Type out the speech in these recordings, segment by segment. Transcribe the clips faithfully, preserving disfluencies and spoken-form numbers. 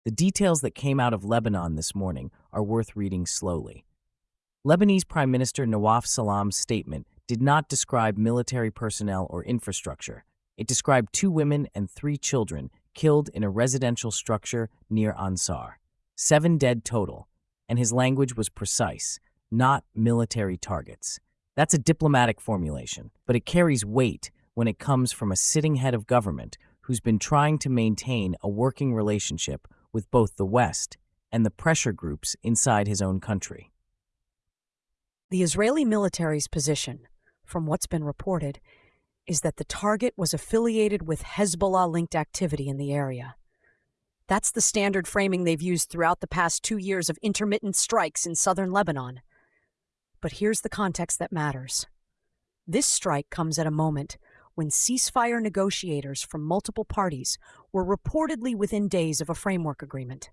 The details that came out of Lebanon this morning are worth reading slowly. Lebanese Prime Minister Nawaf Salam's statement did not describe military personnel or infrastructure. It described two women and three children killed in a residential structure near Ansar. Seven dead total, and his language was precise, not military targets. That's a diplomatic formulation, but it carries weight when it comes from a sitting head of government who's been trying to maintain a working relationship with both the West and the pressure groups inside his own country. The Israeli military's position, from what's been reported, is that the target was affiliated with Hezbollah-linked activity in the area. That's the standard framing they've used throughout the past two years of intermittent strikes in southern Lebanon. But here's the context that matters. This strike comes at a moment when ceasefire negotiators from multiple parties were reportedly within days of a framework agreement.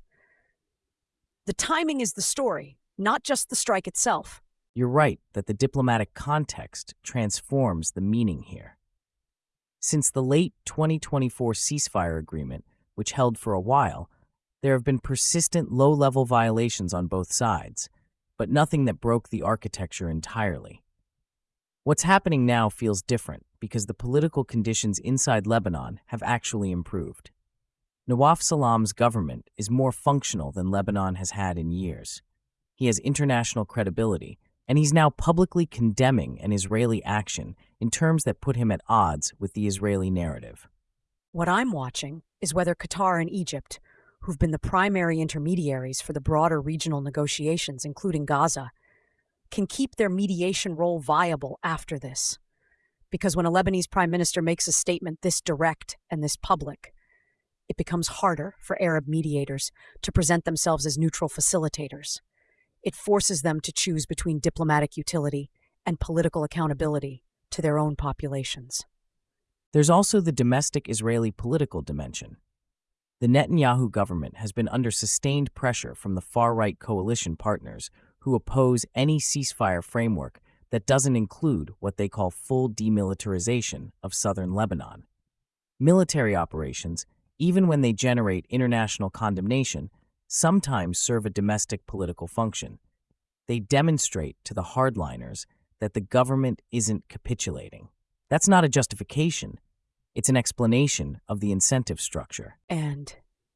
The timing is the story, not just the strike itself. You're right that the diplomatic context transforms the meaning here. Since the late twenty twenty-four ceasefire agreement, which held for a while, there have been persistent low-level violations on both sides, but nothing that broke the architecture entirely. What's happening now feels different because the political conditions inside Lebanon have actually improved. Nawaf Salam's government is more functional than Lebanon has had in years. He has international credibility, and he's now publicly condemning an Israeli action in terms that put him at odds with the Israeli narrative. What I'm watching is whether Qatar and Egypt, who've been the primary intermediaries for the broader regional negotiations, including Gaza, can keep their mediation role viable after this. Because when a Lebanese prime minister makes a statement this direct and this public, it becomes harder for Arab mediators to present themselves as neutral facilitators. It forces them to choose between diplomatic utility and political accountability to their own populations. There's also the domestic Israeli political dimension. The Netanyahu government has been under sustained pressure from the far-right coalition partners who oppose any ceasefire framework that doesn't include what they call full demilitarization of southern Lebanon. Military operations, even when they generate international condemnation, sometimes serve a domestic political function. They demonstrate to the hardliners that the government isn't capitulating. That's not a justification. It's an explanation of the incentive structure. And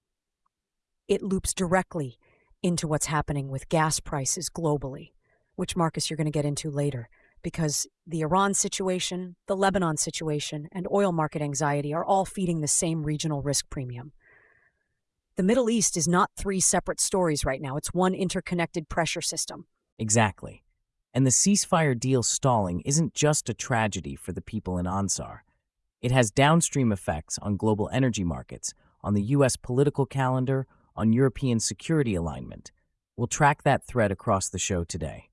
it loops directly into what's happening with gas prices globally, which, Marcus, you're going to get into later, because the Iran situation, the Lebanon situation, and oil market anxiety are all feeding the same regional risk premium. The Middle East is not three separate stories right now. It's one interconnected pressure system. Exactly. And the ceasefire deal stalling isn't just a tragedy for the people in Ansar. It has downstream effects on global energy markets, on the U S political calendar, on European security alignment. We'll track that thread across the show today.